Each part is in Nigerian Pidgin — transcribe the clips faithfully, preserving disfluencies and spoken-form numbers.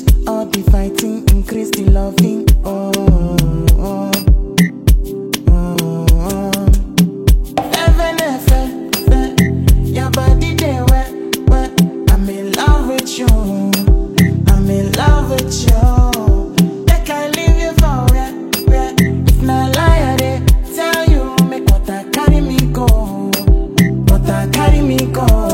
reduce all the fighting, increase the loving. Oh, oh, oh, oh. Heaven, heaven, heaven. Your body they wet, wet. I'm in love with you. I'm in love with you. They can't leave you for where, where. If not lie, they tell you make water carry me go. Water carry me go.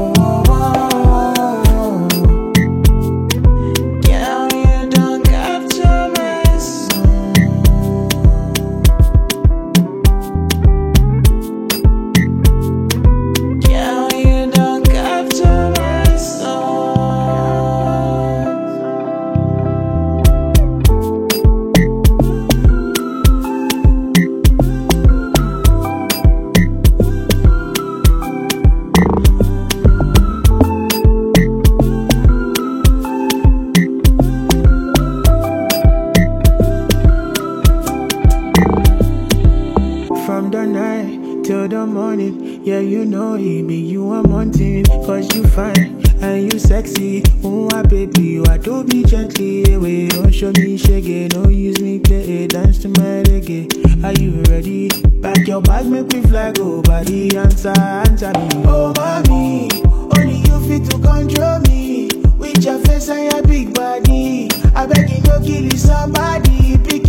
From the night till the morning, yeah, you know it be you I'm wanting. Cause you fine and you sexy. Oh, my baby, why don't be gently away? Don't show me shaggy, don't use me play. Dance to my reggae. Are you ready? Pack your bag, make me fly, go body. Answer, answer me. Oh, mommy, only you fit to control me. With your face and your big body, I beg you, no kill somebody. Pick